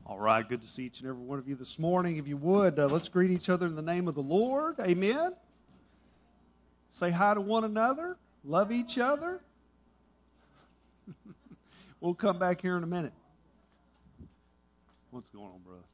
All right, good to see each and every one of you this morning. If you would, let's greet each other in the name of the Lord. Amen. Say hi to one another. Love each other. We'll come back here in a minute. What's going on, brother?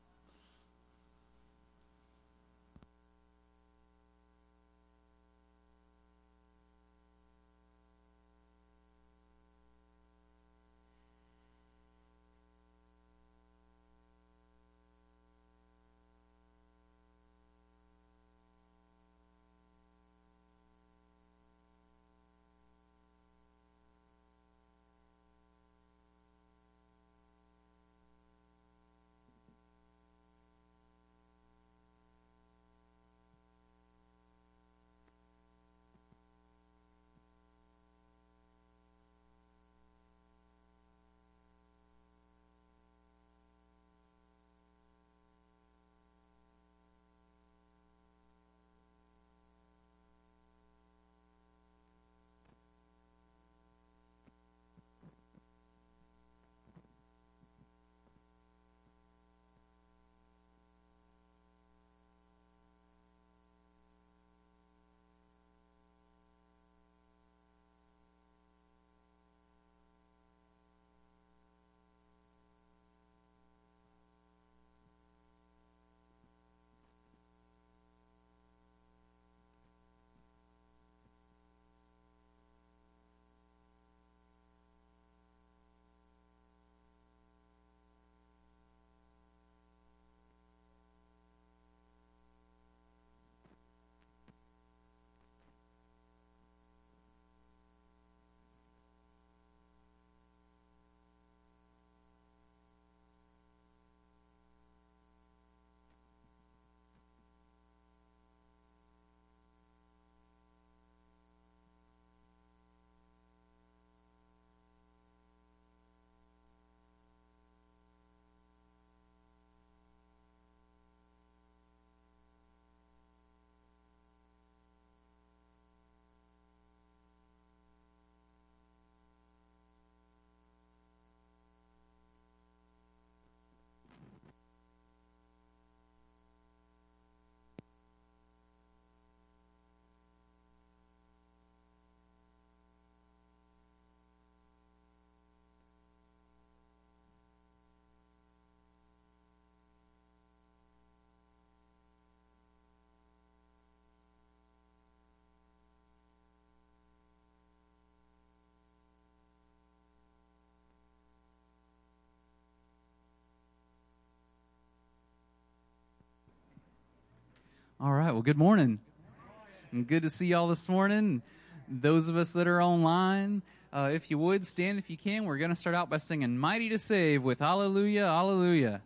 All right, well, good morning. And good to see y'all this morning. Those of us that are online, if you would, stand if you can. We're going to start out by singing Mighty to Save with Hallelujah, Hallelujah.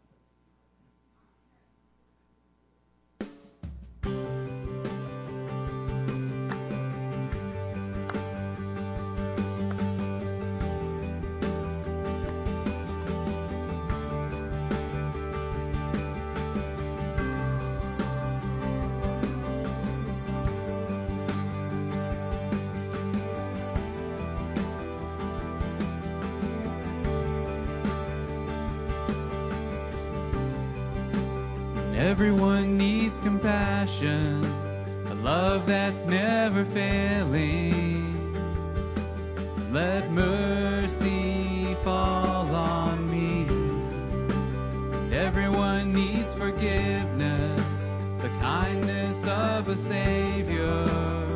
Everyone needs compassion, a love that's never failing. Let mercy fall on me. Everyone needs forgiveness, the kindness of a Savior,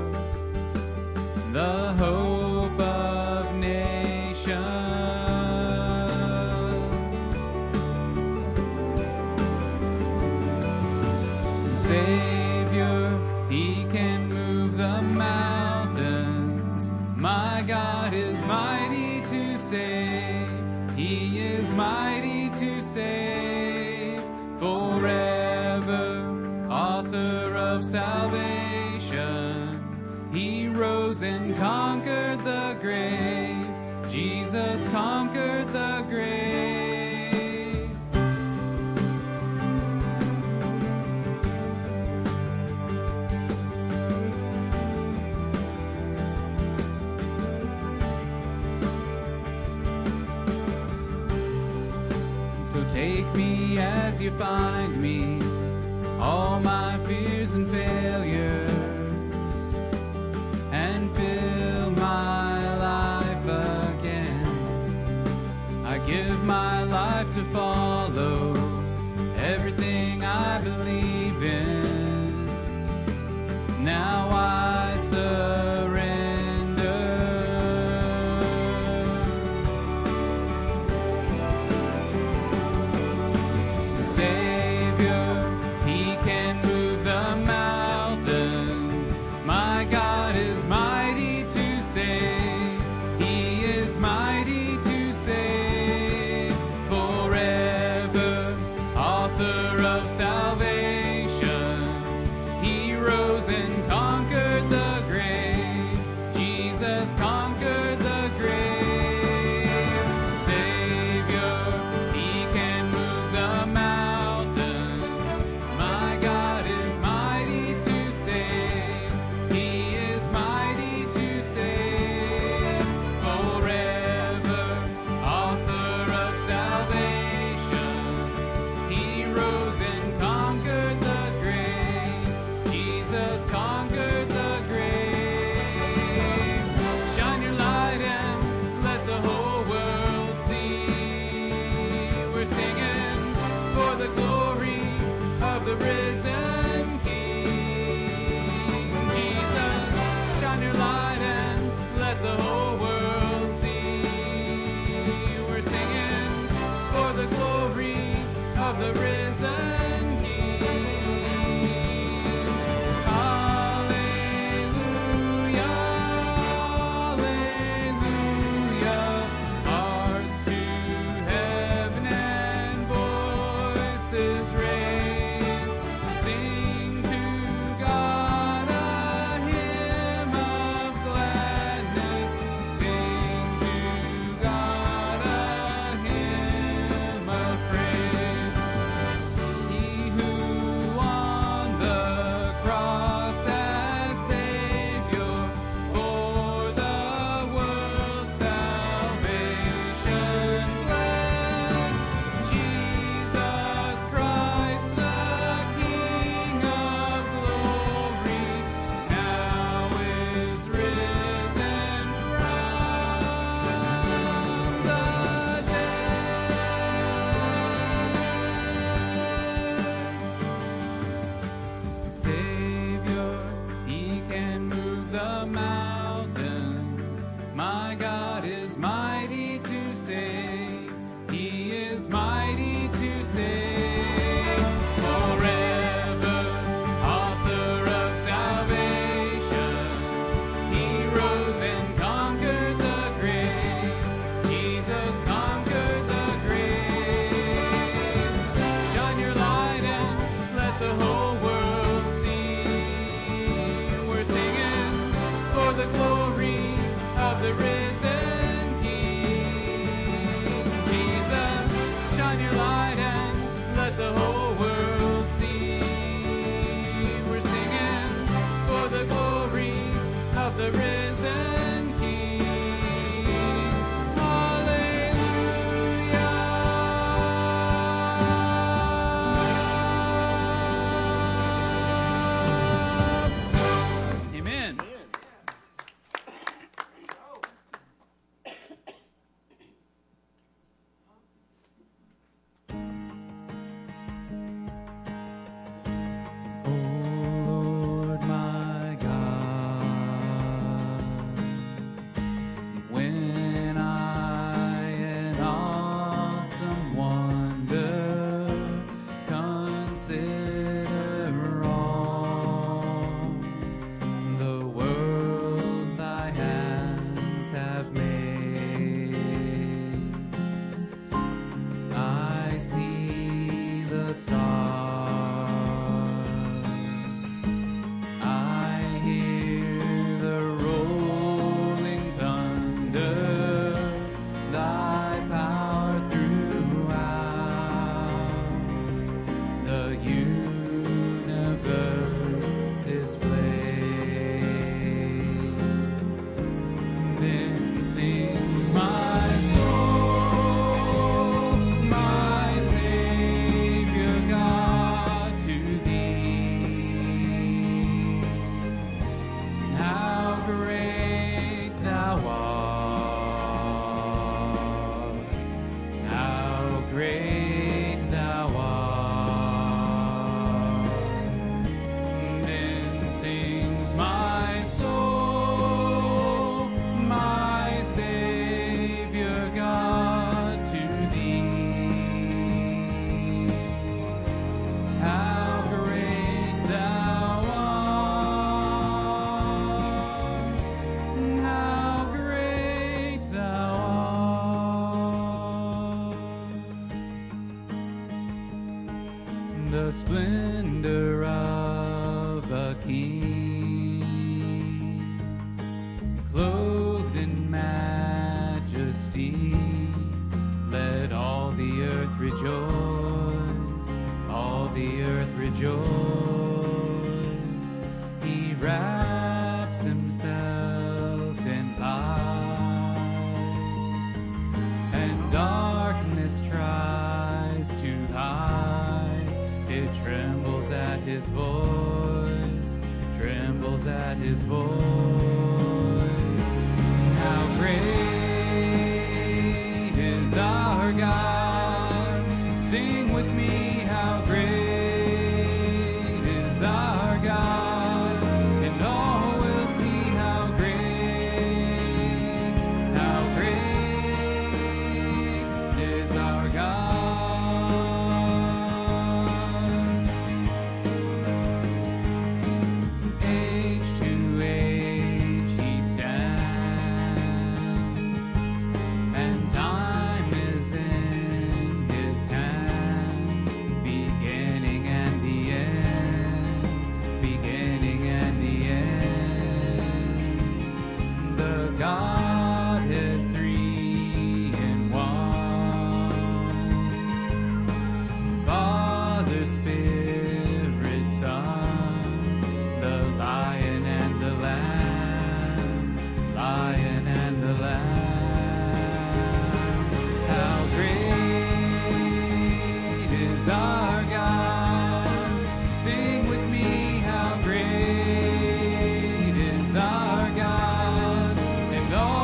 the hope of nations. Savior, He can move the mountains. My God is mighty to save. He is mighty to save. Forever, author of salvation. He rose and conquered the grave. Jesus conquered the grave. Take me as you find me, all my fears and failures, and fill my life again. I give my life to follow everything I believe in. Now I surrender. Savior, He can move the mountains. My God is mighty to save. He is mighty to save. Forever, author of salvation. He rose and conquered the grave. Jesus conquered the grave. Savior, He can move the mountains. My God is mighty to save. He is mighty to save. Forever, author of salvation. He rose and conquered the grave. Jesus conquered the grave. Shine your light and let the whole world see. We're singing for the glory of the risen King. Jesus, shine your light and let the whole world see. We're singing for the glory of the risen King. Hallelujah, hallelujah. Hearts to heaven and voices raised. Sing to God a hymn of gladness. Sing to God a hymn of praise. He who on the cross as Savior for the world's salvation bled. Jesus Christ, the King of glory, now is risen from the dead. Savior, He can move the mountains. My God is mighty to save. He is mighty to save. Forever, author of salvation. He rose and conquered the grave. Jesus conquered the grave. Shine your light and let the whole world see. We're singing for the glory of the risen King. Jesus, shine your light and let the whole world see. We're singing for the glory of the risen King. Hallelujah. Amen. O Lord my God, when I in awesome wonder consider all the worlds thy hands have made, I see the stars. I hear the rolling thunder, thy power throughout the universe displayed. Then sings my soul, my Savior. the splendor of a king, clothed in majesty. Let all the earth rejoice, all the earth rejoice. He wraps himself in light, and darkness tries to hide. It trembles at his voice, trembles at his voice. How great is our God? Sing with me, how great is our God? And all will see how great is our God. Age to age he stands, and time is in his hands, beginning and the end, beginning and the end. The Godhead three in one, Father, Spirit, Son, the Lion and the Lamb, Lion and the Lamb. How great is our God? Sing with me, how great is our God? And all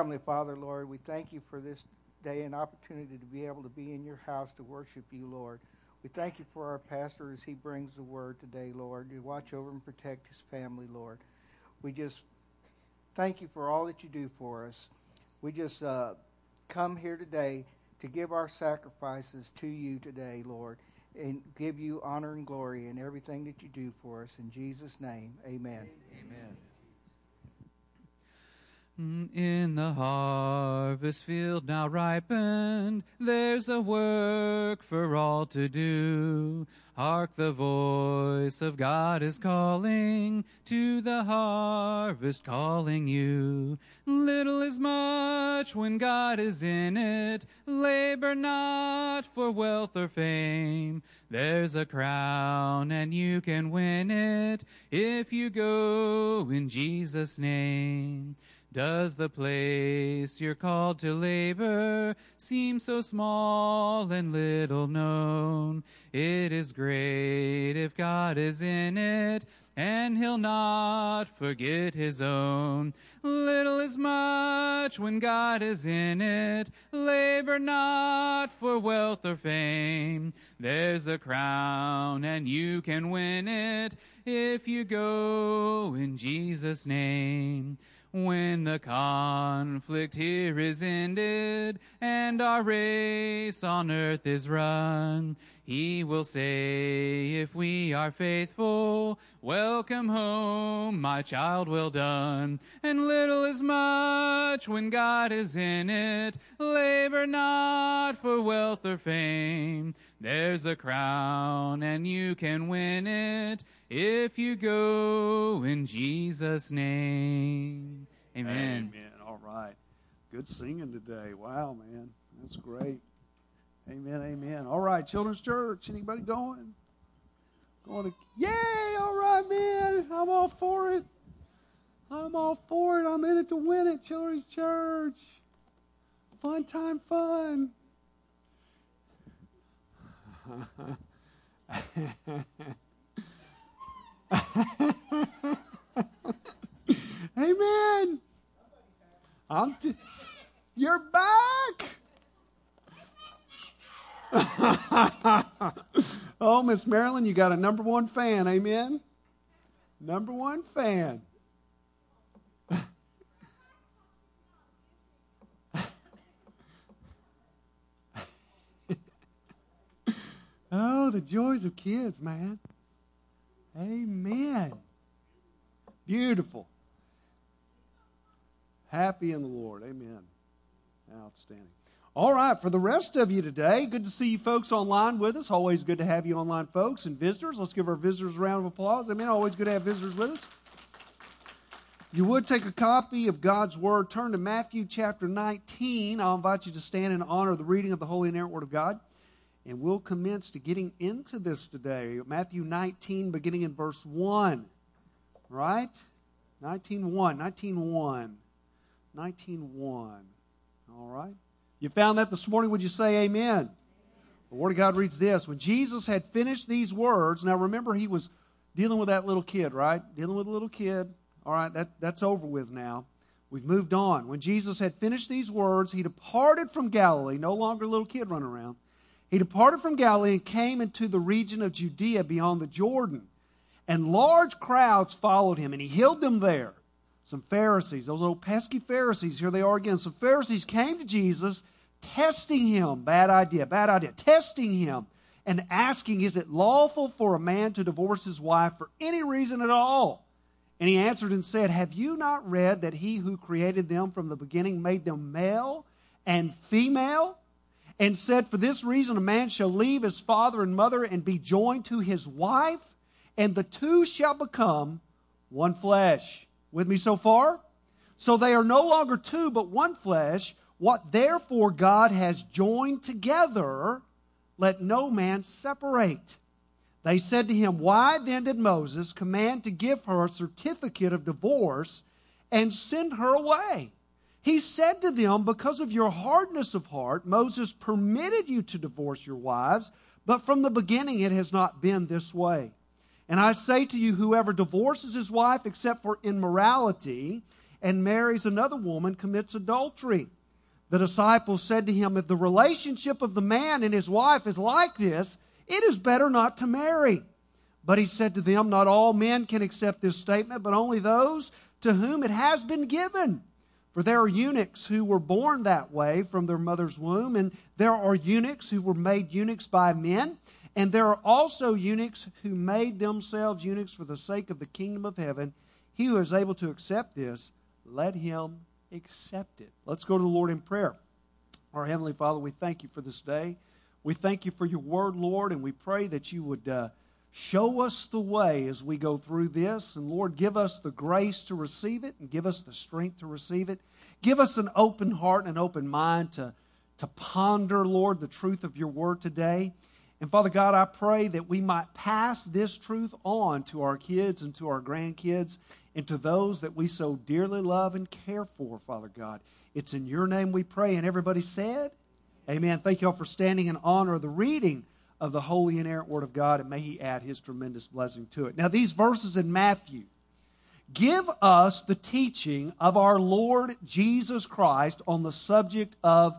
Heavenly Father, Lord, we thank you for this day and opportunity to be able to be in your house to worship you, Lord. We thank you for our pastor as he brings the word today, Lord. You watch over and protect his family, Lord. We just thank you for all that you do for us. We just come here today to give our sacrifices to you today, Lord, and give you honor and glory in everything that you do for us. In Jesus' name, amen. Amen. In the harvest field now ripened, there's a work for all to do. Hark, the voice of God is calling, to the harvest calling you. Little is much when God is in it, labor not for wealth or fame. There's a crown and you can win it if you go in Jesus' name. Does the place you're called to labor seem so small and little known? It is great if God is in it, and he'll not forget his own. Little is much when God is in it. Labor not for wealth or fame. There's a crown and you can win it if you go in Jesus' name. When the conflict here is ended and our race on earth is run, he will say, if we are faithful, welcome home, my child, well done. And little is much when God is in it. Labor not for wealth or fame. There's a crown and you can win it if you go in Jesus' name. Amen. Amen. All right. Good singing today. Wow, man. That's great. Amen, amen. All right, Children's Church. Anybody going? Going to, yay! All right, man. I'm all for it. I'm all for it. I'm in it to win it, Children's Church. Fun time, fun. Amen. You're back. Oh, Miss Marilyn, you got a number one fan. Amen. Number one fan. Oh, the joys of kids, man. Amen. Beautiful. Happy in the Lord. Amen. Outstanding. All right, for the rest of you today, good to see you folks online with us. Always good to have you online, folks, and visitors. Let's give our visitors a round of applause. Amen. Always good to have visitors with us. You would take a copy of God's Word. Turn to Matthew chapter 19. I'll invite you to stand in honor of the reading of the Holy and Inerrant Word of God. And we'll commence to getting into this today. Matthew 19, beginning in verse 1. Right? 19:1. 19:1. 19:1. All right? You found that this morning, would you say amen? The Word of God reads this. When Jesus had finished these words, now remember he was dealing with that little kid, right? Dealing with a little kid. All right, that's over with now. We've moved on. When Jesus had finished these words, he departed from Galilee, no longer a little kid running around. He departed from Galilee and came into the region of Judea beyond the Jordan. And large crowds followed him, and he healed them there. Some Pharisees, those old pesky Pharisees, here they are again. Some Pharisees came to Jesus, testing him, bad idea, testing him and asking, is it lawful for a man to divorce his wife for any reason at all? And he answered and said, have you not read that he who created them from the beginning made them male and female? And said, for this reason a man shall leave his father and mother and be joined to his wife, and the two shall become one flesh. With me so far? So they are no longer two, but one flesh. What therefore God has joined together, let no man separate. They said to him, why then did Moses command to give her a certificate of divorce and send her away? He said to them, because of your hardness of heart, Moses permitted you to divorce your wives, but from the beginning it has not been this way. And I say to you, whoever divorces his wife except for immorality, and marries another woman, commits adultery. The disciples said to him, if the relationship of the man and his wife is like this, it is better not to marry. But he said to them, not all men can accept this statement, but only those to whom it has been given. For there are eunuchs who were born that way from their mother's womb, and there are eunuchs who were made eunuchs by men, and there are also eunuchs who made themselves eunuchs for the sake of the kingdom of heaven. He who is able to accept this, let him accept it. Let's go to the Lord in prayer. Our Heavenly Father, we thank you for this day. We thank you for your word, Lord, and we pray that you would show us the way as we go through this. And Lord, give us the grace to receive it and give us the strength to receive it. Give us an open heart and an open mind to ponder, Lord, the truth of your word today. And Father God, I pray that we might pass this truth on to our kids and to our grandkids and to those that we so dearly love and care for, Father God. It's in your name we pray. And everybody said, amen. Thank you all for standing in honor of the reading of the holy and inerrant Word of God, and may He add His tremendous blessing to it. Now, these verses in Matthew give us the teaching of our Lord Jesus Christ on the subject of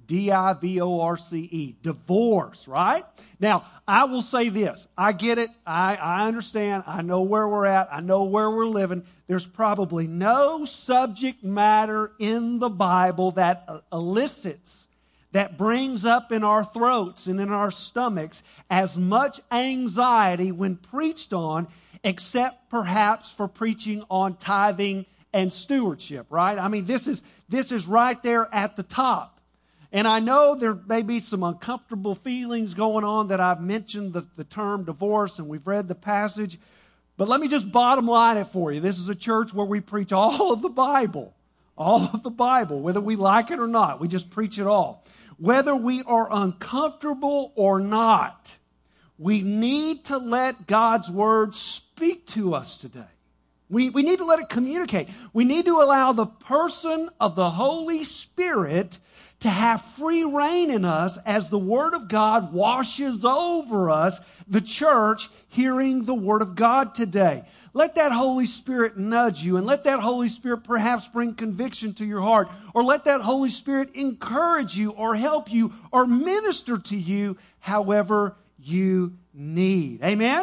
divorce, divorce, right? Now, I will say this. I get it. I understand. I know where we're at. I know where we're living. There's probably no subject matter in the Bible that elicits, that brings up in our throats and in our stomachs as much anxiety when preached on, except perhaps for preaching on tithing and stewardship, right? I mean, this is right there at the top. And I know there may be some uncomfortable feelings going on that I've mentioned the term divorce and we've read the passage. But let me just bottom line it for you. This is a church where we preach all of the Bible. All of the Bible, whether we like it or not. We just preach it all. Whether we are uncomfortable or not, we need to let God's Word speak to us today. We need to let it communicate. We need to allow the person of the Holy Spirit to have free reign in us as the Word of God washes over us, the church, hearing the Word of God today. Let that Holy Spirit nudge you, and let that Holy Spirit perhaps bring conviction to your heart, or let that Holy Spirit encourage you or help you or minister to you however you need. Amen?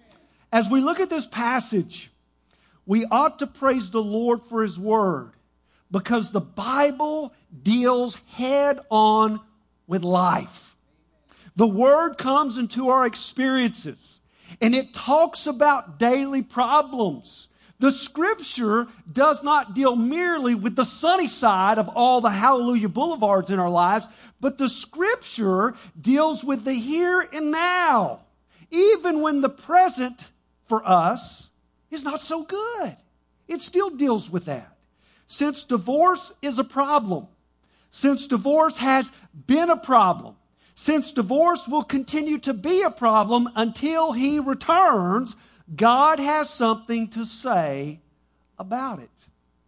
As we look at this passage, we ought to praise the Lord for His Word, because the Bible deals head on with life. The Word comes into our experiences, and it talks about daily problems. The Scripture does not deal merely with the sunny side of all the hallelujah boulevards in our lives, but the Scripture deals with the here and now, even when the present for us is not so good. It still deals with that. Since divorce is a problem, since divorce has been a problem, since divorce will continue to be a problem until He returns, God has something to say about it.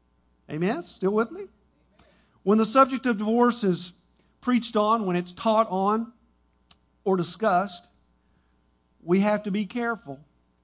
Amen? Still with me? When the subject of divorce is preached on, when it's taught on or discussed, we have to be careful.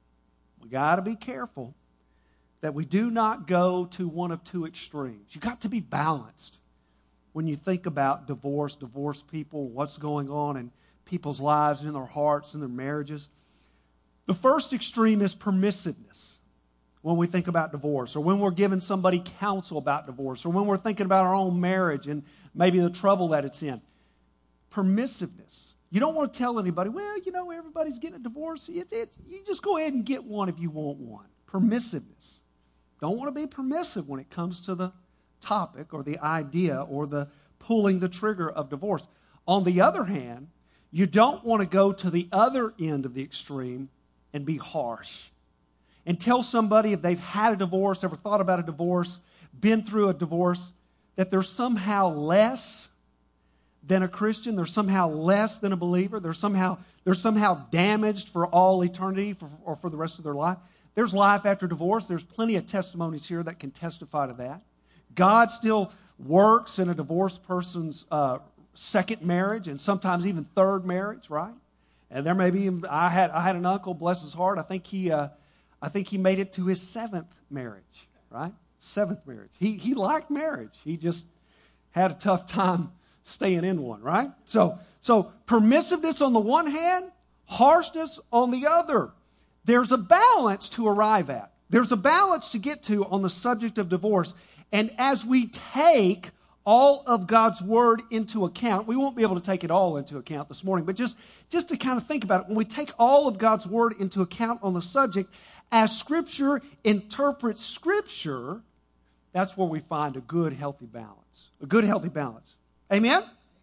We got to be careful that we do not go to one of two extremes. You've got to be balanced when you think about divorced people, what's going on in people's lives, in their hearts, in their marriages. The first extreme is permissiveness when we think about divorce, or when we're giving somebody counsel about divorce, or when we're thinking about our own marriage and maybe the trouble that it's in. Permissiveness. You don't want to tell anybody, well, you know, everybody's getting a divorce. You just go ahead and get one if you want one. Permissiveness. Don't want to be permissive when it comes to the topic or the idea or the pulling the trigger of divorce. On the other hand, you don't want to go to the other end of the extreme and be harsh and tell somebody if they've had a divorce, ever thought about a divorce, been through a divorce, that they're somehow less than a Christian, they're somehow less than a believer, they're somehow damaged for all eternity or for the rest of their life. There's life after divorce. There's plenty of testimonies here that can testify to that. God still works in a divorced person's second marriage and sometimes even third marriage, right? And there may be. I had an uncle, bless his heart. I think he made it to his seventh marriage, right? 7th marriage. He liked marriage. He just had a tough time staying in one, right? So permissiveness on the one hand, harshness on the other. There's a balance to arrive at. There's a balance to get to on the subject of divorce. And as we take all of God's word into account, we won't be able to take it all into account this morning, but just to kind of think about it, when we take all of God's word into account on the subject, as Scripture interprets Scripture, that's where we find a good, healthy balance. A good, healthy balance. Amen?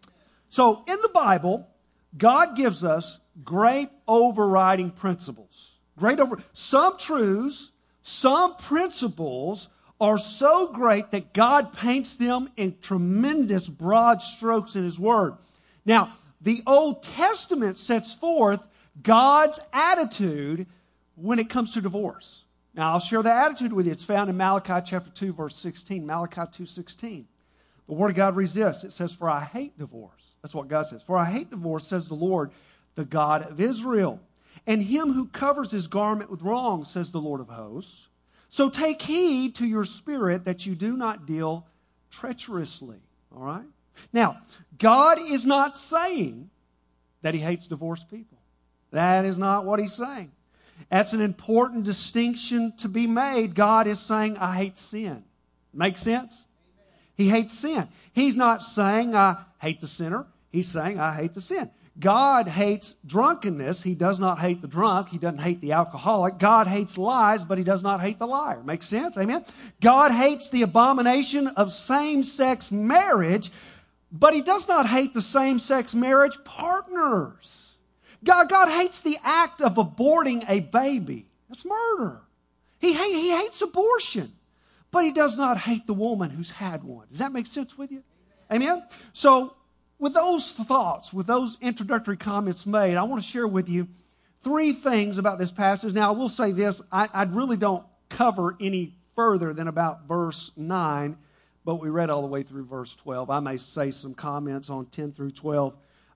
So, in the Bible, God gives us great overriding principles. Some truths, some principles are so great that God paints them in tremendous broad strokes in His Word. Now, the Old Testament sets forth God's attitude when it comes to divorce. Now, I'll share the attitude with you. It's found in Malachi chapter 2, verse 16. Malachi 2:16. The Word of God reads this. It says, "For I hate divorce." That's what God says. "For I hate divorce, says the Lord, the God of Israel. And him who covers his garment with wrong, says the Lord of hosts. So take heed to your spirit that you do not deal treacherously." All right? Now, God is not saying that He hates divorced people. That is not what He's saying. That's an important distinction to be made. God is saying, I hate sin. Make sense? He hates sin. He's not saying, I hate the sinner. He's saying, I hate the sin. God hates drunkenness. He does not hate the drunk. He doesn't hate the alcoholic. God hates lies, but He does not hate the liar. Makes sense? Amen? God hates the abomination of same-sex marriage, but He does not hate the same-sex marriage partners. God hates the act of aborting a baby. That's murder. He hates abortion, but He does not hate the woman who's had one. Does that make sense with you? Amen? So, with those thoughts, with those introductory comments made, I want to share with you 3 things about this passage. Now, I will say this. I really don't cover any further than about verse 9, but we read all the way through verse 12. I may say some comments on 10 through 12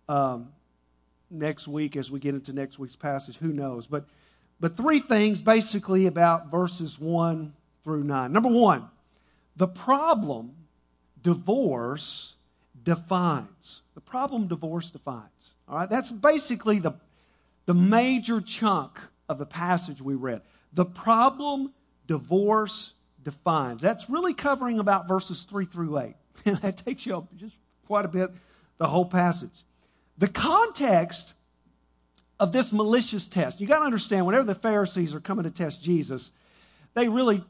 next week as we get into next week's passage. Who knows? But 3 things basically about verses 1 through 9. Number 1, the problem divorce defines. The problem divorce defines. All right, that's basically the major chunk of the passage we read. The problem divorce defines. That's really covering about verses 3 through 8. That takes you up just quite a bit, the whole passage. The context of this malicious test, you got to understand, whenever the Pharisees are coming to test Jesus, they're really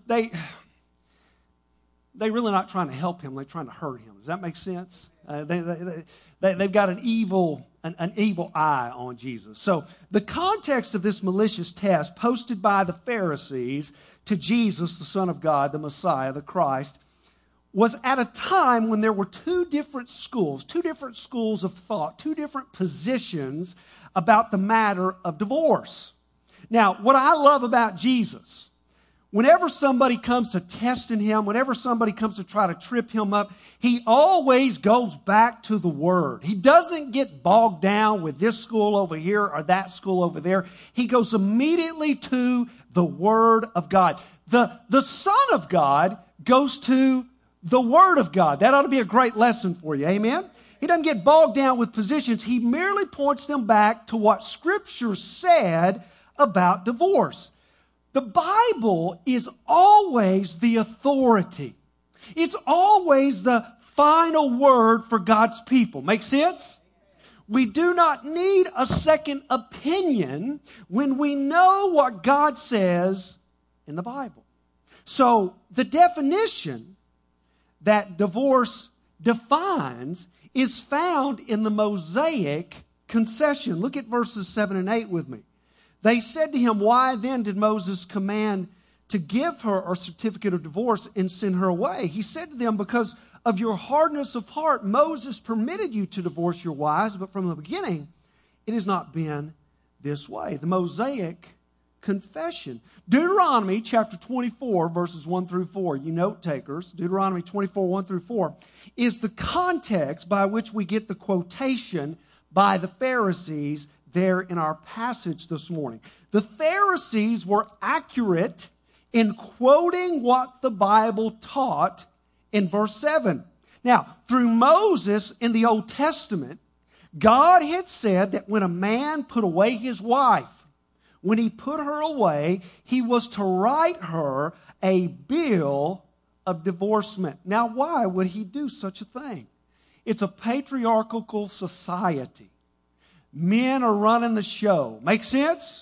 not trying to help Him. They're trying to hurt Him. Does that make sense? They've got an evil eye on Jesus. So the context of this malicious test posted by the Pharisees to Jesus, the Son of God, the Messiah, the Christ, was at a time when there were 2 different schools of thought, 2 different positions about the matter of divorce. Now, what I love about Jesus, whenever somebody comes to testing Him, whenever somebody comes to try to trip Him up, He always goes back to the Word. He doesn't get bogged down with this school over here or that school over there. He goes immediately to the Word of God. The Son of God goes to the Word of God. That ought to be a great lesson for you. Amen? He doesn't get bogged down with positions. He merely points them back to what Scripture said about divorce. The Bible is always the authority. It's always the final word for God's people. Make sense? We do not need a second opinion when we know what God says in the Bible. So the definition that divorce defines is found in the Mosaic concession. Look at verses 7 and 8 with me. They said to him, "Why then did Moses command to give her a certificate of divorce and send her away?" He said to them, "Because of your hardness of heart, Moses permitted you to divorce your wives, but from the beginning it has not been this way." The Mosaic confession. Deuteronomy chapter 24, verses 1 through 4. You note takers, Deuteronomy 24, 1 through 4, is the context by which we get the quotation by the Pharisees there in our passage this morning. The Pharisees were accurate in quoting what the Bible taught in verse 7. Now, through Moses in the Old Testament, God had said that when a man put away his wife, when he put her away, he was to write her a bill of divorcement. Now, why would he do such a thing? It's a patriarchal society. Men are running the show. Make sense?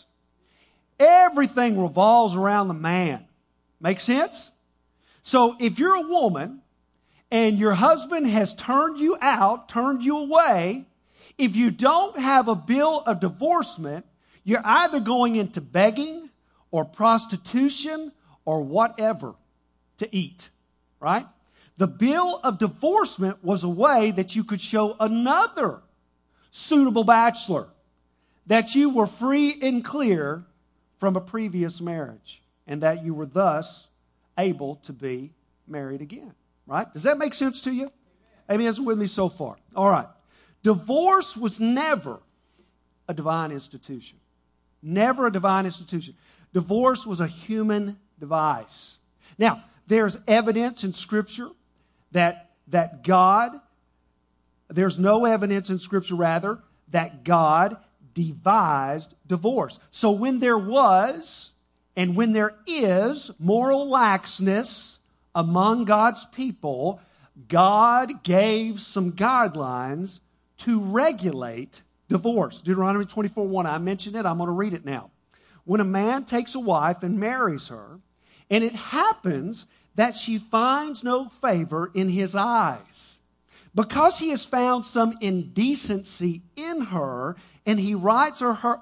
Everything revolves around the man. Make sense? So if you're a woman and your husband has turned you out, turned you away, if you don't have a bill of divorcement, you're either going into begging or prostitution or whatever to eat, right? The bill of divorcement was a way that you could show another suitable bachelor that you were free and clear from a previous marriage and that you were thus able to be married again, right? Does that make sense to you? Amen. Is it with me so far? All right. Divorce was never a divine institution. Never a divine institution. Divorce was a human device. Now, there's evidence in Scripture that God, there's no evidence in Scripture, rather, that God devised divorce. So when there was and when there is moral laxness among God's people, God gave some guidelines to regulate divorce. Deuteronomy 24:1, I mentioned it, I'm going to read it now. When a man takes a wife and marries her, and it happens that she finds no favor in his eyes, because he has found some indecency in her, and he writes her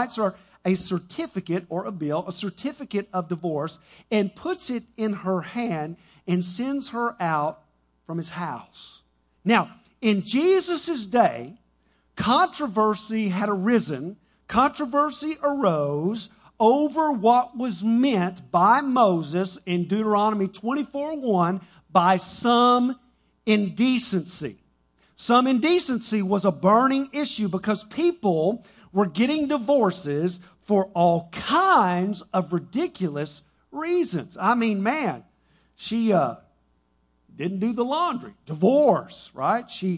a certificate or a bill, a certificate of divorce, and puts it in her hand and sends her out from his house. Now, in Jesus' day, controversy had arisen. Controversy arose over what was meant by Moses in Deuteronomy 24:1 by some indecency. Some indecency was a burning issue because people were getting divorces for all kinds of ridiculous reasons. I mean, man, she didn't do the laundry. Divorce, right? She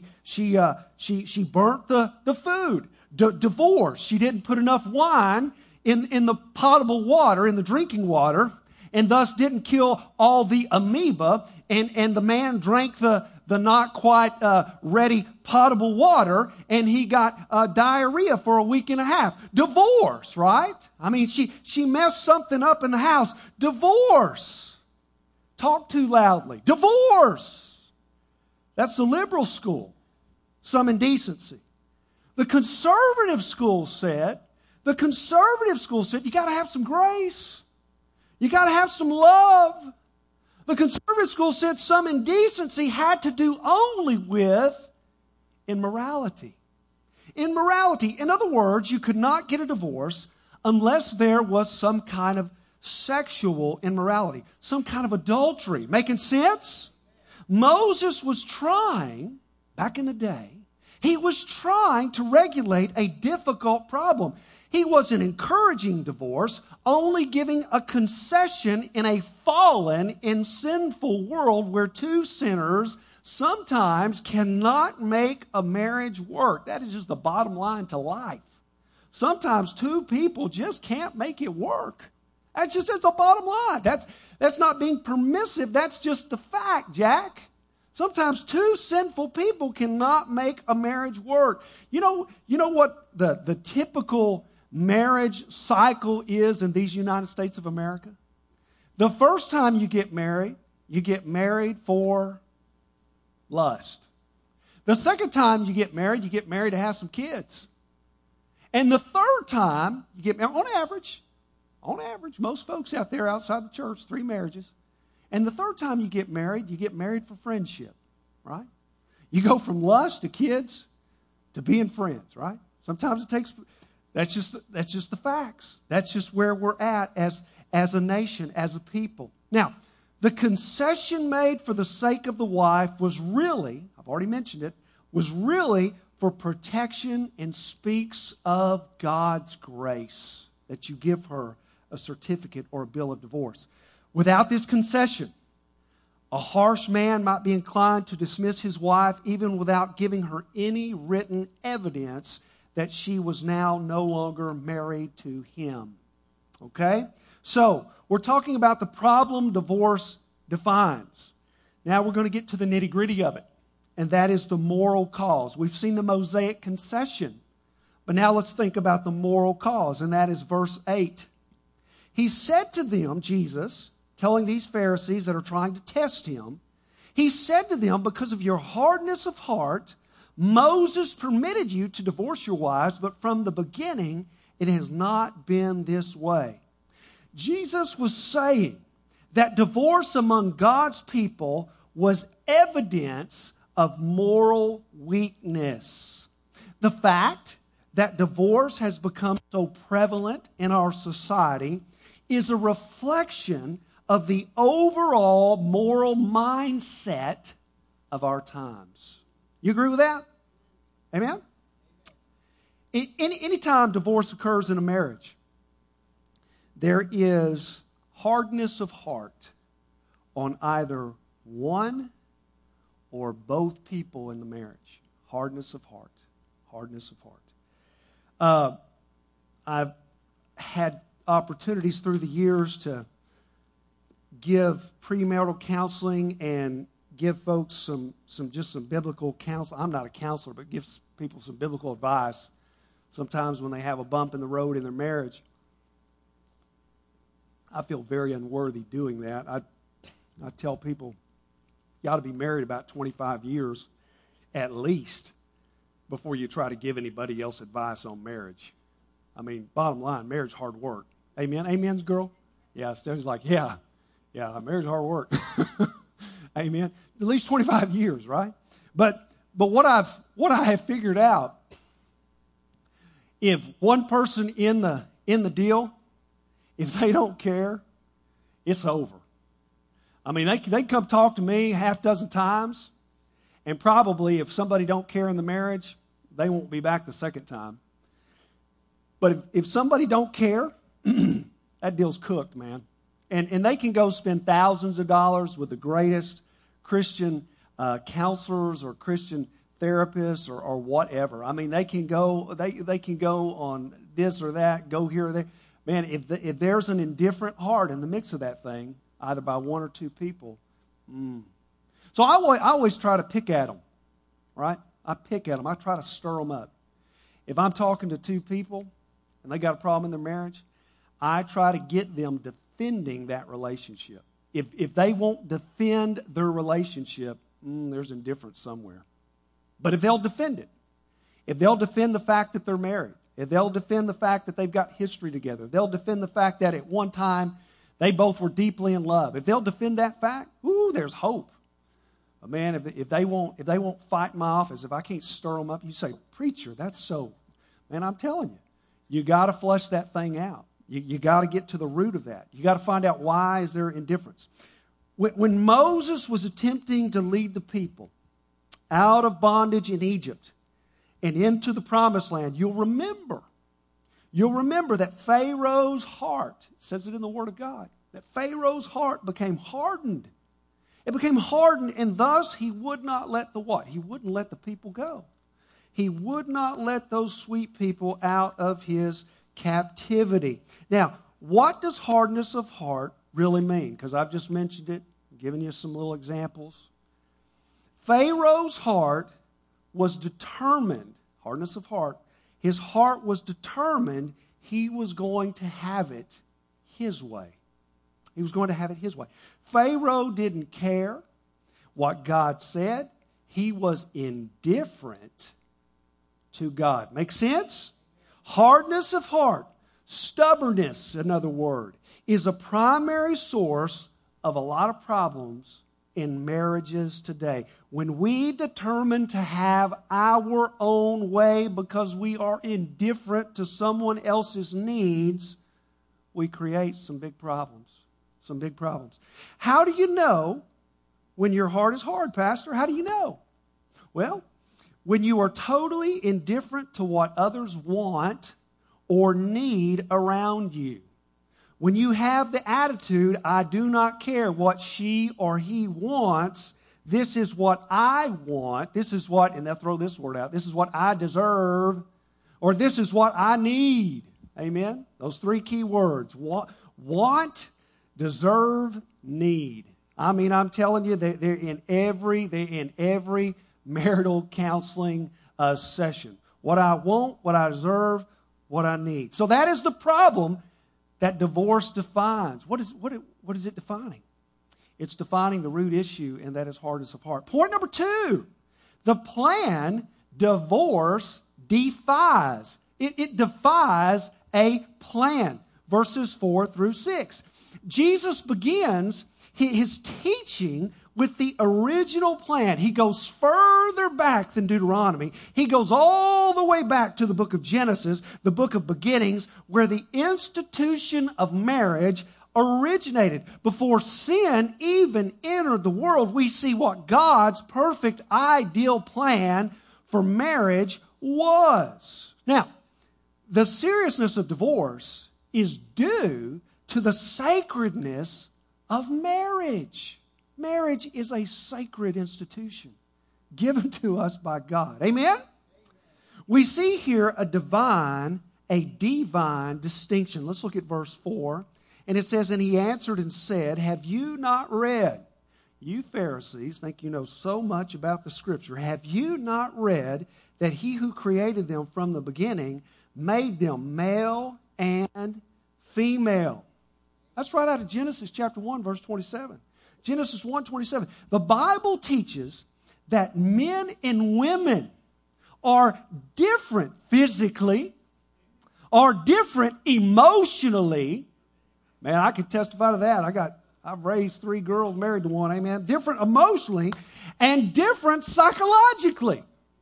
burnt the food. Divorce. She didn't put enough wine in the potable water, in the drinking water, and thus didn't kill all the amoeba, and the man drank the not quite ready potable water, and he got diarrhea for a week and a half. Divorce, right? I mean, she messed something up in the house. Divorce. Talk too loudly. Divorce. That's the liberal school. Some indecency. The conservative school said, you got to have some grace. You got to have some love. The conservative school said some indecency had to do only with immorality. Immorality. In other words, you could not get a divorce unless there was some kind of sexual immorality, some kind of adultery. Making sense? Moses was trying, back in the day, he was trying to regulate a difficult problem. He wasn't encouraging divorce, only giving a concession in a fallen and sinful world where two sinners sometimes cannot make a marriage work. That is just the bottom line to life. Sometimes two people just can't make it work. It's a bottom line. That's not being permissive. That's just the fact, Jack. Sometimes two sinful people cannot make a marriage work. You know what the typical marriage cycle is in these United States of America? The first time you get married for lust. The second time you get married to have some kids. And the third time you get married, on average, most folks out there outside the church, 3 marriages. And the third time you get married for friendship, right? You go from lust to kids to being friends, right? Sometimes it takes, that's just the facts. That's just where we're at as a nation, as a people. Now, the concession made for the sake of the wife was really, I've already mentioned it, was really for protection and speaks of God's grace that you give her a certificate or a bill of divorce. Without this concession, a harsh man might be inclined to dismiss his wife even without giving her any written evidence that she was now no longer married to him. Okay? So, we're talking about the problem divorce defines. Now we're going to get to the nitty-gritty of it, and that is the moral cause. We've seen the Mosaic concession, but now let's think about the moral cause, and that is verse 8. He said to them, Jesus, telling these Pharisees that are trying to test him, he said to them, because of your hardness of heart, Moses permitted you to divorce your wives, but from the beginning it has not been this way. Jesus was saying that divorce among God's people was evidence of moral weakness. The fact that divorce has become so prevalent in our society is a reflection of the overall moral mindset of our times. You agree with that? Amen? Anytime divorce occurs in a marriage, there is hardness of heart on either one or both people in the marriage. Hardness of heart. Hardness of heart. I've had opportunities through the years to give premarital counseling and give folks some biblical counsel. I'm not a counselor, but give people some biblical advice sometimes when they have a bump in the road in their marriage. I feel very unworthy doing that. I tell people, you ought to be married about 25 years at least before you try to give anybody else advice on marriage. I mean, bottom line, marriage is hard work. Amen? Amen's girl? Yeah, Stephanie's like, yeah, marriage is hard work. Amen? At least 25 years, right? But what I have figured out, if one person in the deal, if they don't care, it's over. I mean, they come talk to me half dozen times, and probably if somebody don't care in the marriage, they won't be back the second time. But if somebody don't care, that deal's cooked, man. And they can go spend thousands of dollars with the greatest Christian counselors or Christian therapists or whatever. I mean, they can go on this or that, go here or there. Man, if there's an indifferent heart in the mix of that thing, either by one or two people. So I always try to pick at them, right? I pick at them. I try to stir them up. If I'm talking to two people and they got a problem in their marriage, I try to get them defending that relationship. If they won't defend their relationship, there's indifference somewhere. But if they'll defend it, if they'll defend the fact that they're married, if they'll defend the fact that they've got history together, they'll defend the fact that at one time they both were deeply in love. If they'll defend that fact, there's hope. But man, if they won't fight my office, if I can't stir them up, you say, preacher, that's so. Man, I'm telling you, you got to flush that thing out. You got to get to the root of that. You got to find out why is there indifference. When Moses was attempting to lead the people out of bondage in Egypt and into the promised land, you'll remember that Pharaoh's heart, it says it in the Word of God, that Pharaoh's heart became hardened. It became hardened, and thus he would not let the what? He wouldn't let the people go. He would not let those sweet people out of his captivity. Now, what does hardness of heart really mean? Because I've just mentioned it, given you some little examples. Pharaoh's heart was determined, hardness of heart, his heart was determined he was going to have it his way. He was going to have it his way. Pharaoh didn't care what God said. He was indifferent to God. Make sense? Hardness of heart, stubbornness, another word, is a primary source of a lot of problems in marriages today. When we determine to have our own way because we are indifferent to someone else's needs, we create some big problems. Some big problems. How do you know when your heart is hard, Pastor? How do you know? Well, when you are totally indifferent to what others want or need around you. when you have the attitude, I do not care what she or he wants, this is what I want, this is what, and they'll throw this word out, this is what I deserve, or this is what I need. Amen? Those three key words. Want, deserve, need. I mean, I'm telling you, they're in every marital counseling session. What I want, what I deserve, what I need. So that is the problem that divorce defines. What is it defining? It's defining the root issue, and that is hardness of heart. Point number 2, the plan, divorce, defies. It defies a plan. Verses 4 through 6. Jesus begins his teaching with the original plan. He goes further back than Deuteronomy. He goes all the way back to the book of Genesis, the book of beginnings, where the institution of marriage originated. Before sin even entered the world, we see what God's perfect ideal plan for marriage was. Now, the seriousness of divorce is due to the sacredness of marriage. Marriage is a sacred institution given to us by God. Amen? We see here a divine distinction. Let's look at verse 4. And it says, and he answered and said, have you not read? You Pharisees think you know so much about the Scripture. Have you not read that he who created them from the beginning made them male and female? That's right out of Genesis chapter 1, verse 27. Genesis 1:27. The Bible teaches that men and women are different physically, are different emotionally. Man, I can testify to that. I've raised 3 girls, married to 1, amen. Different emotionally and different psychologically.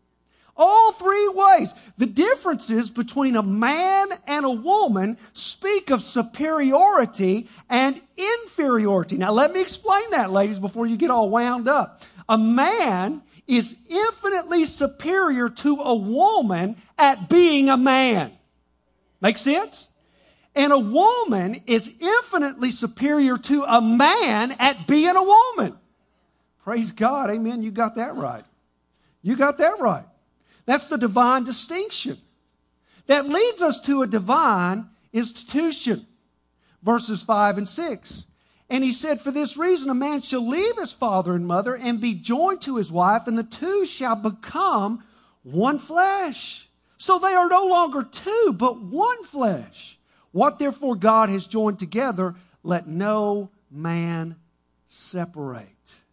All 3 ways. The differences between a man and a woman speak of superiority and inferiority. Now, let me explain that, ladies, before you get all wound up. A man is infinitely superior to a woman at being a man. Make sense? And a woman is infinitely superior to a man at being a woman. Praise God. Amen. You got that right. You got that right. That's the divine distinction. That leads us to a divine institution. Verses 5 and 6. And he said, for this reason a man shall leave his father and mother and be joined to his wife, and the two shall become one flesh. So they are no longer 2, but one flesh. What therefore God has joined together, let no man separate.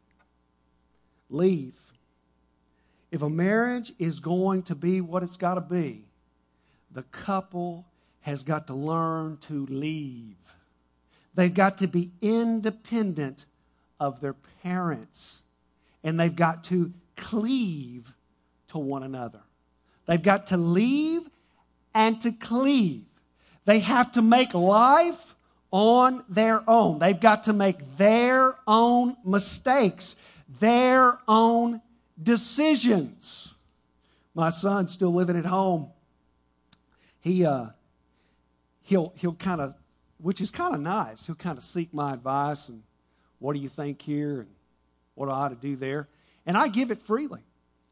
Leave. If a marriage is going to be what it's got to be, the couple has got to learn to leave. They've got to be independent of their parents. And they've got to cleave to one another. They've got to leave and to cleave. They have to make life on their own. They've got to make their own mistakes, their own decisions. My son's still living at home. He'll kind of, which is kind of nice. He'll kind of seek my advice and what do you think here and what I ought to do there, and I give it freely.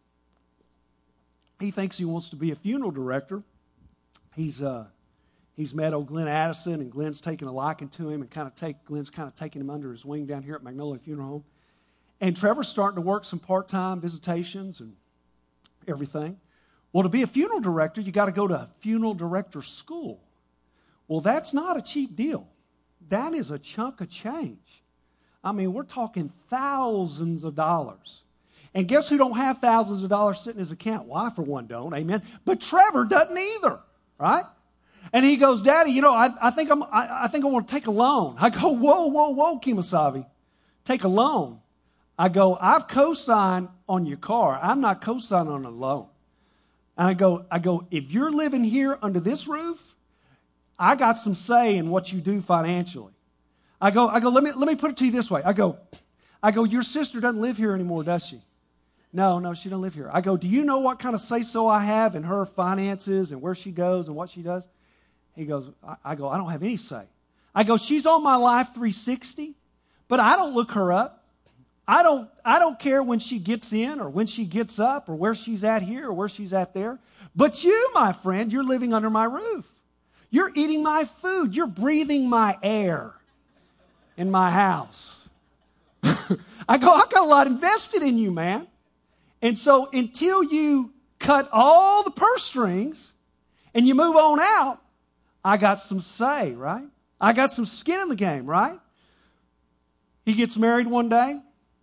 He thinks he wants to be a funeral director. He's met old Glenn Addison, and Glenn's taken a liking to him, and Glenn's kind of taking him under his wing down here at Magnolia Funeral Home. And Trevor's starting to work some part-time visitations and everything. Well, to be a funeral director, you got to go to funeral director school. Well, that's not a cheap deal. That is a chunk of change. I mean, we're talking thousands of dollars. And guess who don't have thousands of dollars sitting in his account? Well, I, for one, don't, amen. But Trevor doesn't either, right? And he goes, Daddy, I think I want to take a loan. I go, whoa, Kemosabe. Take a loan. I go, I've co-signed on your car. I'm not co-signing on a loan. And I go, if you're living here under this roof, I got some say in what you do financially. I go, let me put it to you this way. I go, your sister doesn't live here anymore, does she? No, she doesn't live here. I go, do you know what kind of say-so I have in her finances and where she goes and what she does? He goes, I don't have any say. I go, she's on my Life 360, but I don't look her up. I don't care when she gets in or when she gets up or where she's at here or where she's at there. But you, my friend, you're living under my roof. You're eating my food. You're breathing my air in my house. I go, I've got a lot invested in you, man. And so until you cut all the purse strings and you move on out, I got some say, right? I got some skin in the game, right? He gets married one day.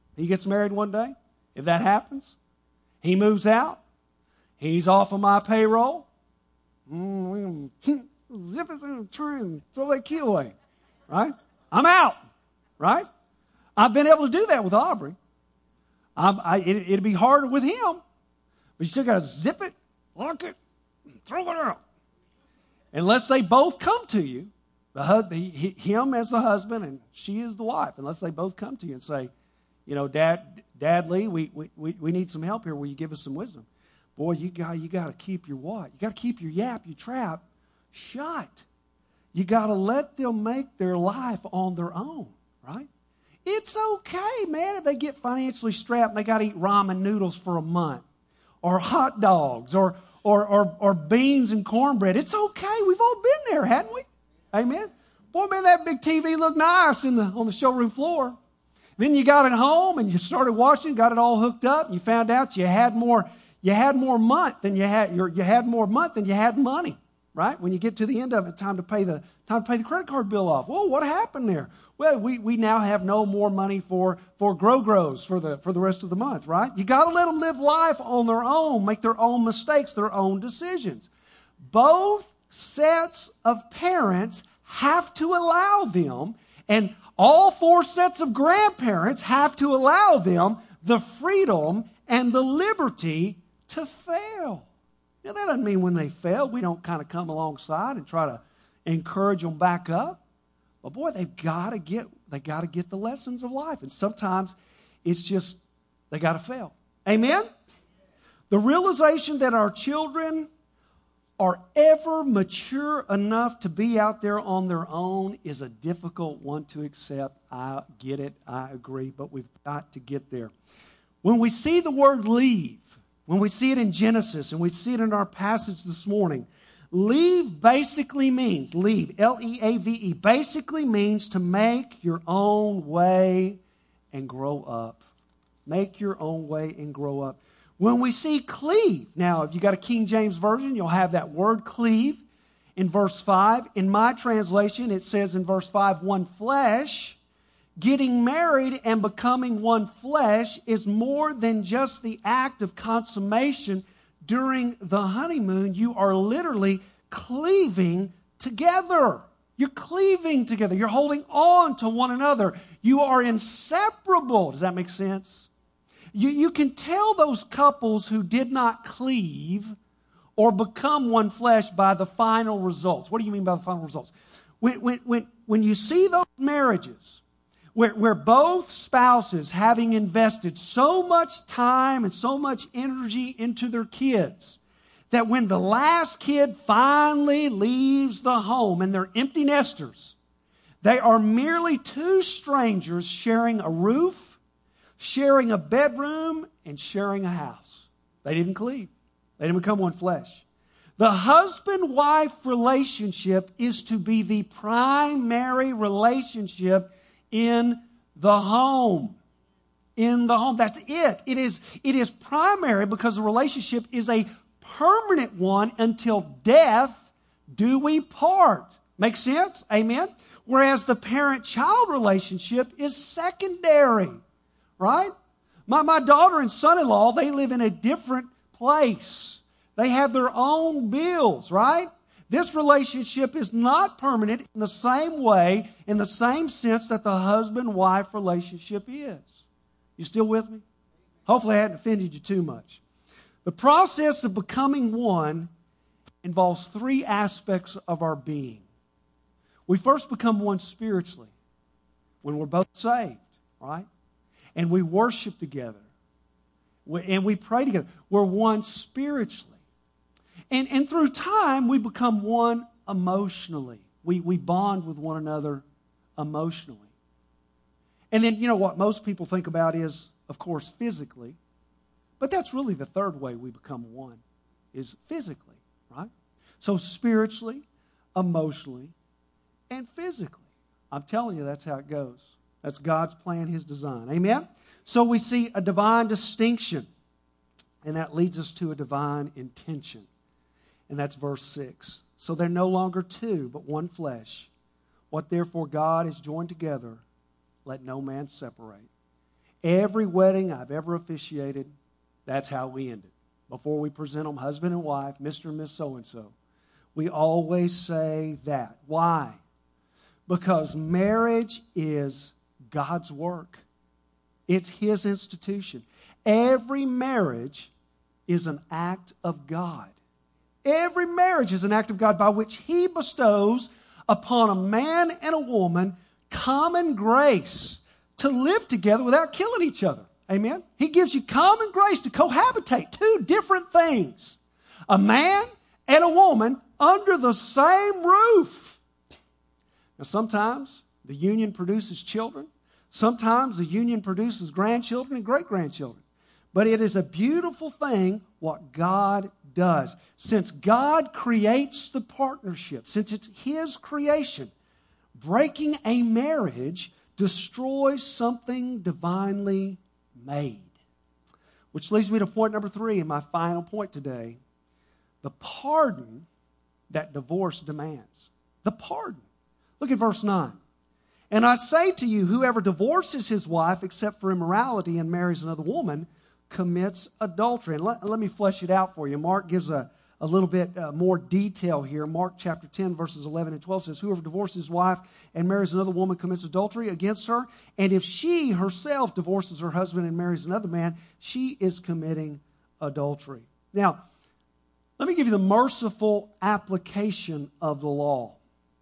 If that happens, he moves out. He's off of my payroll. Zip it through the tree and throw that key away, right? I'm out, right? I've been able to do that with Aubrey. It'd be harder with him, but you still got to zip it, lock it, and throw it out. Unless they both come to you, him as the husband and she as the wife, unless they both come to you and say, you know, Dad Lee, we need some help here. Will you give us some wisdom? Boy, you got to keep your what? You got to keep your yap, your trap shut. You got to let them make their life on their own, right? It's okay, man, if they get financially strapped and they got to eat ramen noodles for a month, or hot dogs, or beans and cornbread. It's okay. We've all been there, hadn't we? Amen. Boy, man, that big TV looked nice on the showroom floor. Then you got it home and you started watching, got it all hooked up, and you found out you had more month than you had money, right? When you get to the end of it, time to pay the credit card bill off. Whoa, what happened there? Well, we now have no more money for grows for the rest of the month, right? You got to let them live life on their own, make their own mistakes, their own decisions. Both sets of parents have to allow them, and all four sets of grandparents have to allow them the freedom and the liberty to fail. Now, that doesn't mean when they fail, we don't kind of come alongside and try to encourage them back up. But boy, they got to get the lessons of life. And sometimes it's just they got to fail. Amen? The realization that our children are ever mature enough to be out there on their own is a difficult one to accept. I get it. I agree. But we've got to get there. When we see the word leave, when we see it in Genesis and we see it in our passage this morning, leave basically means, L-E-A-V-E, basically means to make your own way and grow up. Make your own way and grow up. When we see cleave, now if you got a King James Version, you'll have that word cleave in verse 5. In my translation, it says in verse 5, one flesh. Getting married and becoming one flesh is more than just the act of consummation during the honeymoon. You are literally cleaving together. You're cleaving together. You're holding on to one another. You are inseparable. Does that make sense? You can tell those couples who did not cleave or become one flesh by the final results. What do you mean by the final results? When you see those marriages where both spouses, having invested so much time and so much energy into their kids, that when the last kid finally leaves the home and they're empty nesters, they are merely two strangers sharing a roof, sharing a bedroom, and sharing a house. They didn't cleave. They didn't become one flesh. The husband-wife relationship is to be the primary relationship in the home. In the home. That's it. It is primary because the relationship is a permanent one until death do we part. Make sense? Amen? Whereas the parent-child relationship is secondary. Right? My daughter and son-in-law, they live in a different place. They have their own bills, right? This relationship is not permanent in the same way, in the same sense that the husband-wife relationship is. You still with me? Hopefully I hadn't offended you too much. The process of becoming one involves three aspects of our being. We first become one spiritually when we're both saved, right? And we worship together. And we pray together. We're one spiritually. And through time, we become one emotionally. We bond with one another emotionally. And then, you know, what most people think about is, of course, physically. But that's really the third way we become one, is physically, right? So spiritually, emotionally, and physically. I'm telling you, that's how it goes. That's God's plan, His design. Amen? So we see a divine distinction. And that leads us to a divine intention. And that's verse 6. So they're no longer two, but one flesh. What therefore God has joined together, let no man separate. Every wedding I've ever officiated, that's how we end it. Before we present them husband and wife, Mr. and Miss So-and-so, we always say that. Why? Because marriage is God's work. It's His institution. Every marriage is an act of God. Every marriage is an act of God by which He bestows upon a man and a woman common grace to live together without killing each other. Amen? He gives you common grace to cohabitate, two different things. A man and a woman under the same roof. Now, sometimes the union produces children. Sometimes the union produces grandchildren and great-grandchildren. But it is a beautiful thing what God does. Since God creates the partnership, since it's His creation, breaking a marriage destroys something divinely made. Which leads me to point number 3 and my final point today. The pardon that divorce demands. The pardon. Look at verse 9. And I say to you, whoever divorces his wife except for immorality and marries another woman commits adultery. And let me flesh it out for you. Mark gives a little bit more detail here. Mark chapter 10, verses 11 and 12 says, whoever divorces his wife and marries another woman commits adultery against her. And if she herself divorces her husband and marries another man, she is committing adultery. Now, let me give you the merciful application of the law.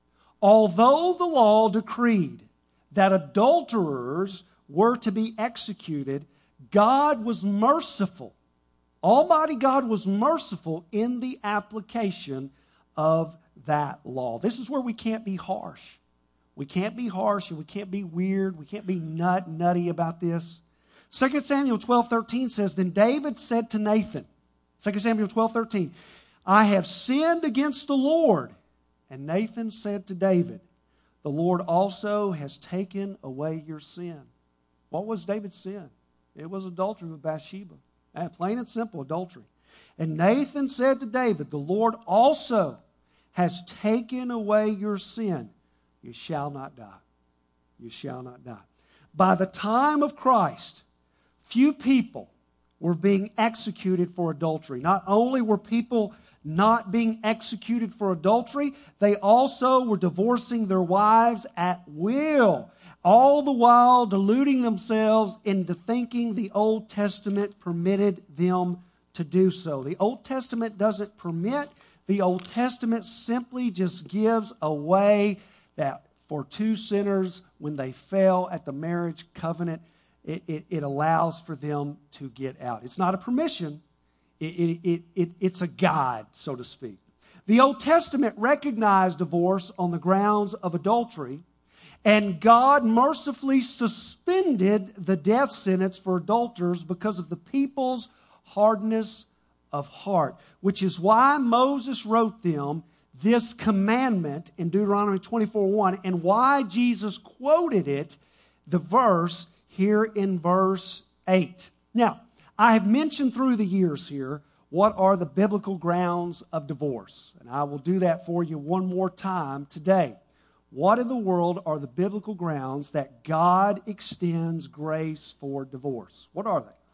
Although the law decreed that adulterers were to be executed, God was merciful. Almighty God was merciful in the application of that law. This is where we can't be harsh. We can't be harsh and we can't be weird. We can't be nutty about this. 2 Samuel 12:13 says, Then David said to Nathan, 2 Samuel 12:13, I have sinned against the Lord. And Nathan said to David, the Lord also has taken away your sin. What was David's sin? It was adultery with Bathsheba. Plain and simple, adultery. And Nathan said to David, the Lord also has taken away your sin. You shall not die. You shall not die. By the time of Christ, few people were being executed for adultery. Not only were people not being executed for adultery, they also were divorcing their wives at will, all the while deluding themselves into thinking the Old Testament permitted them to do so. The Old Testament doesn't permit. The Old Testament simply just gives a way that for two sinners, when they fell at the marriage covenant, it allows for them to get out. It's not a permission. It's a guide, so to speak. The Old Testament recognized divorce on the grounds of adultery, and God mercifully suspended the death sentence for adulterers because of the people's hardness of heart, which is why Moses wrote them this commandment in Deuteronomy 24:1, and why Jesus quoted it, the verse, here in verse 8. Now, I have mentioned through the years here what are the biblical grounds of divorce. And I will do that for you one more time today. What in the world are the biblical grounds that God extends grace for divorce? What are they?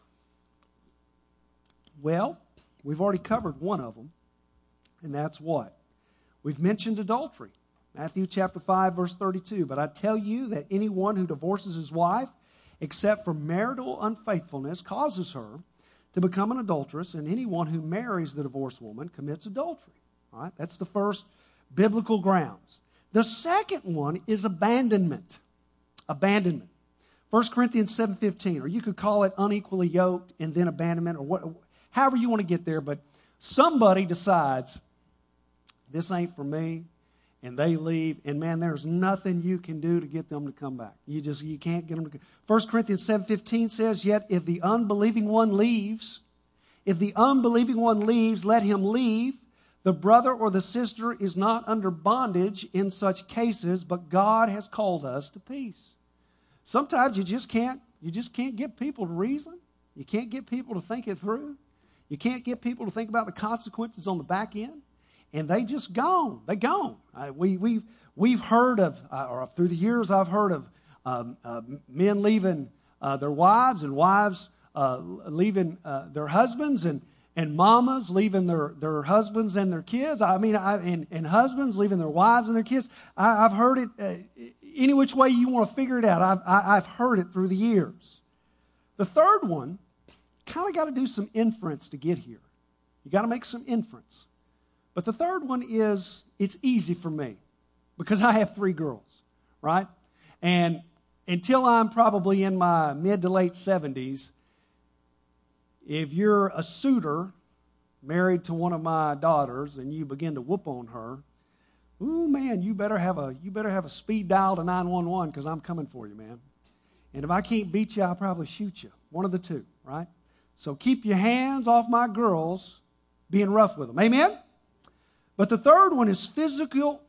Well, we've already covered one of them, and that's what? We've mentioned adultery. Matthew chapter 5, verse 32. But I tell you that anyone who divorces his wife, except for marital unfaithfulness, causes her to become an adulteress, and anyone who marries the divorced woman commits adultery. All right? That's the first biblical grounds. The second one is abandonment. Abandonment. 1 Corinthians 7:15, or you could call it unequally yoked and then abandonment, or what, however you want to get there, but somebody decides, this ain't for me, and they leave, and man, there's nothing you can do to get them to come back. You can't get them to come. 1 Corinthians 7:15 says, "Yet if the unbelieving one leaves, let him leave. The brother or the sister is not under bondage in such cases, but God has called us to peace." Sometimes you just can't get people to reason. You can't get people to think it through. You can't get people to think about the consequences on the back end. And they just gone. They gone. We've heard of, or through the years I've heard of men leaving their wives, and wives leaving their husbands, and mamas leaving their husbands and their kids. And husbands leaving their wives and their kids. I've heard it any which way you want to figure it out. I've heard it through the years. The third one, kind of got to do some inference to get here. You got to make some inference. But the third one is, it's easy for me because I have 3 girls, right? And until I'm probably in my mid to late 70s, if you're a suitor married to one of my daughters and you begin to whoop on her, ooh man, you better have a speed dial to 911 because I'm coming for you, man. And if I can't beat you, I'll probably shoot you. One of the two, right? So keep your hands off my girls being rough with them. Amen? But the third one is physical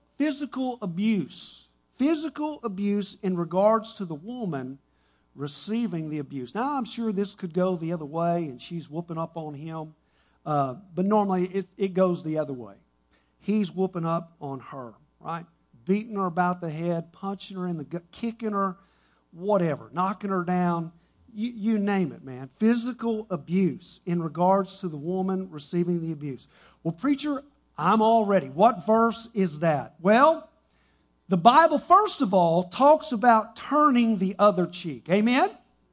abuse. Physical abuse in regards to the woman receiving the abuse. Now, I'm sure this could go the other way, and she's whooping up on him. But normally, it goes the other way. He's whooping up on her, right? Beating her about the head, punching her in the gut, kicking her, whatever, knocking her down. You name it, man. Physical abuse in regards to the woman receiving the abuse. Well, preacher, I'm all ready. What verse is that? Well, the Bible, first of all, talks about turning the other cheek. Amen?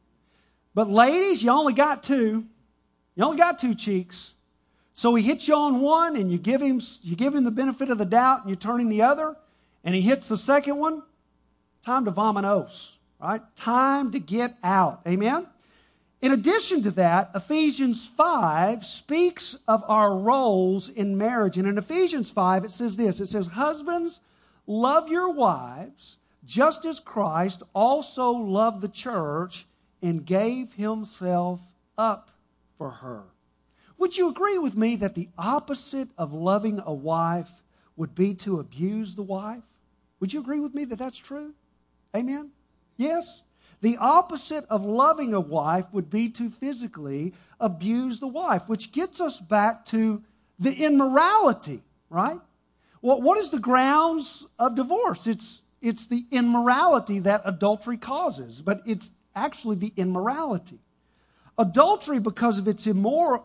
But ladies, you only got 2. You only got 2 cheeks. So he hits you on one, and you give him the benefit of the doubt, and you're turning the other, and he hits the second one. Time to vominos, right? Time to get out. Amen? In addition to that, Ephesians 5 speaks of our roles in marriage. And in Ephesians 5, it says this. It says, "Husbands, love your wives, just as Christ also loved the church and gave himself up for her." Would you agree with me that the opposite of loving a wife would be to abuse the wife? Would you agree with me that that's true? Amen? Yes? The opposite of loving a wife would be to physically abuse the wife, which gets us back to the immorality, right? Well, what is the grounds of divorce? It's the immorality that adultery causes, but it's actually the immorality. Adultery, because it's immoral,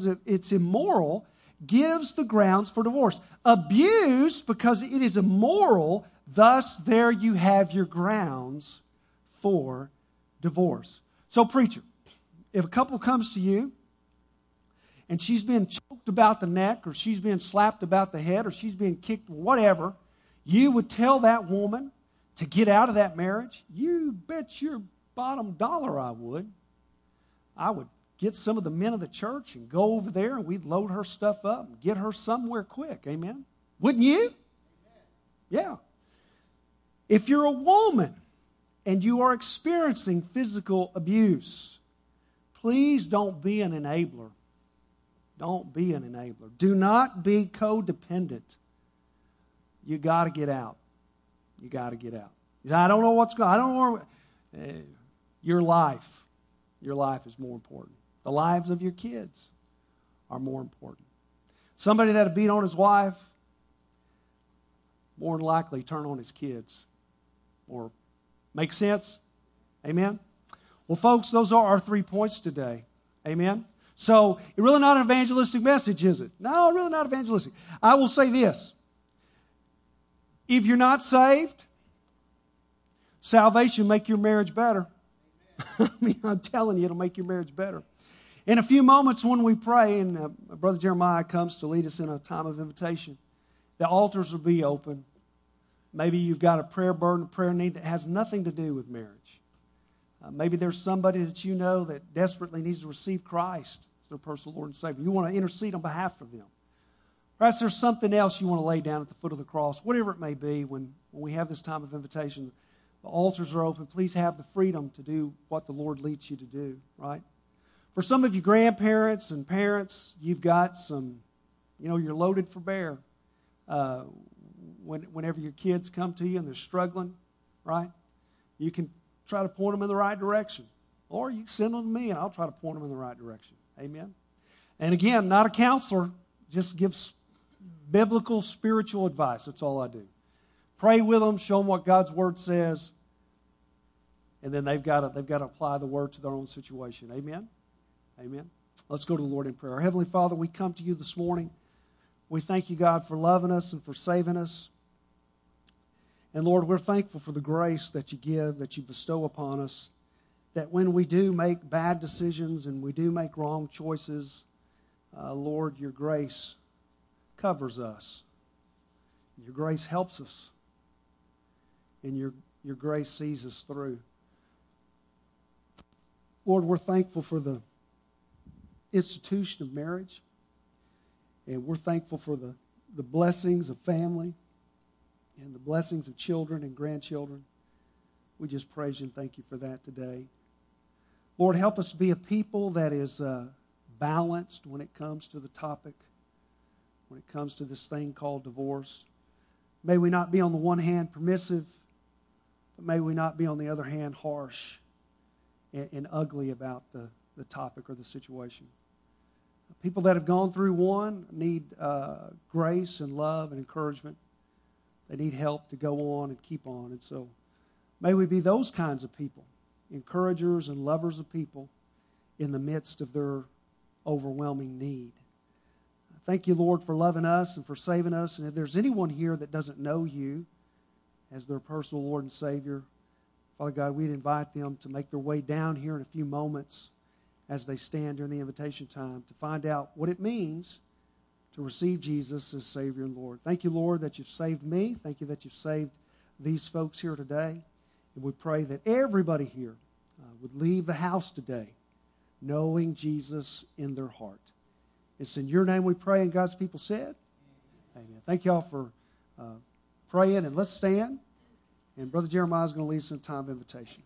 gives the grounds for divorce. Abuse, because it is immoral, thus there you have your grounds for divorce. So, preacher, if a couple comes to you and she's being choked about the neck, or she's being slapped about the head, or she's being kicked, whatever, you would tell that woman to get out of that marriage? You bet your bottom dollar I would. I would get some of the men of the church and go over there, and we'd load her stuff up and get her somewhere quick. Amen? Wouldn't you? Yeah. If you're a woman and you are experiencing physical abuse, please don't be an enabler. Don't be an enabler. Do not be codependent. You got to get out. You got to get out. I don't know what's going on. I don't know. Your life. Your life is more important. The lives of your kids are more important. Somebody that'll beat on his wife, more than likely turn on his kids. Or make sense? Amen? Well, folks, those are our 3 points today. Amen? So, it's really not an evangelistic message, is it? No, really not evangelistic. I will say this. If you're not saved, salvation will make your marriage better. I mean, I'm telling you, it'll make your marriage better. In a few moments when we pray, and Brother Jeremiah comes to lead us in a time of invitation, the altars will be open. Maybe you've got a prayer burden, a prayer need that has nothing to do with marriage. Maybe there's somebody that you know that desperately needs to receive Christ as their personal Lord and Savior. You want to intercede on behalf of them. Perhaps there's something else you want to lay down at the foot of the cross, whatever it may be. When we have this time of invitation, the altars are open. Please have the freedom to do what the Lord leads you to do, right? For some of you grandparents and parents, you've got some, you're loaded for bear. Whenever your kids come to you and they're struggling, right? You can try to point them in the right direction. Or you can send them to me and I'll try to point them in the right direction. Amen? And again, not a counselor, just gives biblical, spiritual advice. That's all I do. Pray with them, show them what God's Word says, and then they've got to apply the Word to their own situation. Amen? Amen? Let's go to the Lord in prayer. Our Heavenly Father, we come to you this morning. We thank you, God, for loving us and for saving us. And Lord, we're thankful for the grace that you give, that you bestow upon us, that when we do make bad decisions and we do make wrong choices, Lord, your grace covers us. Your grace helps us. And your grace sees us through. Lord, we're thankful for the institution of marriage. And we're thankful for the blessings of family and the blessings of children and grandchildren. We just praise you and thank you for that today. Lord, help us be a people that is balanced when it comes to the topic, when it comes to this thing called divorce. May we not be on the one hand permissive, but may we not be on the other hand harsh and ugly about the topic or the situation. People that have gone through one need grace and love and encouragement. They need help to go on and keep on. And so may we be those kinds of people, encouragers and lovers of people in the midst of their overwhelming need. Thank you, Lord, for loving us and for saving us. And if there's anyone here that doesn't know you as their personal Lord and Savior, Father God, we'd invite them to make their way down here in a few moments as they stand during the invitation time to find out what it means to receive Jesus as Savior and Lord. Thank you, Lord, that you've saved me. Thank you that you've saved these folks here today. And we pray that everybody here would leave the house today knowing Jesus in their heart. It's in your name we pray, and God's people said, amen. Thank you all for praying, and let's stand. And Brother Jeremiah is going to lead us in a time of invitation.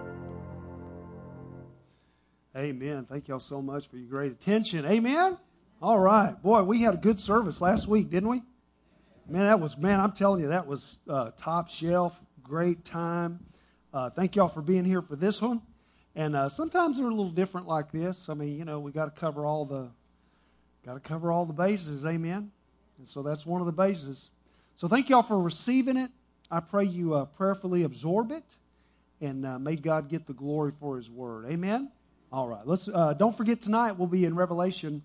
Amen. Thank y'all so much for your great attention. Amen. All right. Boy, we had a good service last week, didn't we? Man, I'm telling you, that was top shelf, great time. Thank y'all for being here for this one. And sometimes they're a little different like this. I mean, we got to cover all the bases, amen? And so that's one of the bases. So thank y'all for receiving it. I pray you prayerfully absorb it, and may God get the glory for His Word. Amen? All right. Let's don't forget tonight we'll be in Revelation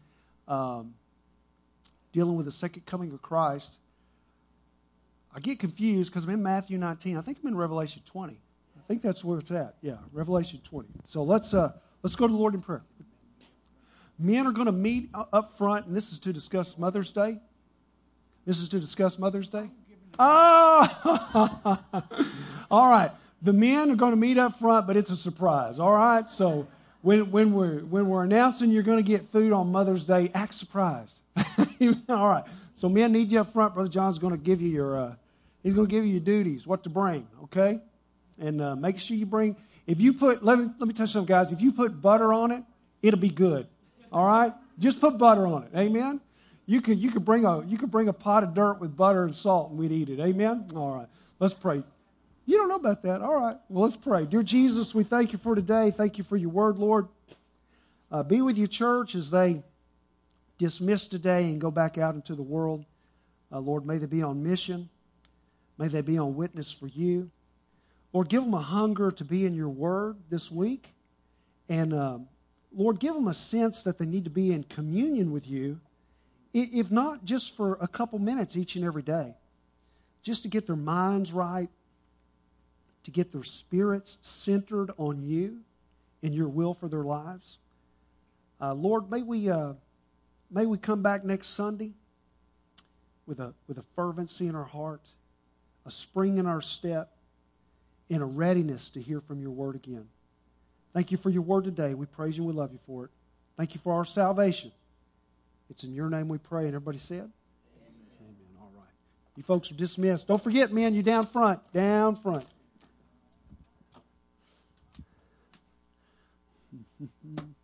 dealing with the second coming of Christ. I get confused because I'm in Matthew 19. I think I'm in Revelation 20. I think that's where it's at. Yeah, Revelation 20. So let's go to the Lord in prayer. Men are going to meet up front, and this is to discuss Mother's Day. Oh! All right. The men are going to meet up front, but it's a surprise. All right? So when we're announcing you're going to get food on Mother's Day, act surprised. All right. So men need you up front. Brother John's going to give you your duties, what to bring, okay? And make sure you bring, if you put, let me tell you something, guys. If you put butter on it, it'll be good. All right? Just put butter on it. Amen? You could bring a pot of dirt with butter and salt, and we'd eat it. Amen? All right. Let's pray. You don't know about that. All right. Well, let's pray. Dear Jesus, we thank you for today. Thank you for your word, Lord. Be with your church as they dismiss today and go back out into the world. Lord, may they be on mission. May they be on witness for you. Lord, give them a hunger to be in your word this week. And, Lord, give them a sense that they need to be in communion with you, if not just for a couple minutes each and every day, just to get their minds right, to get their spirits centered on you and your will for their lives. Lord, may we come back next Sunday with a fervency in our heart, a spring in our step, and a readiness to hear from your word again. Thank you for your word today. We praise you and we love you for it. Thank you for our salvation. It's in your name we pray. And everybody said? Amen. All right. You folks are dismissed. Don't forget, men, you're down front. Down front.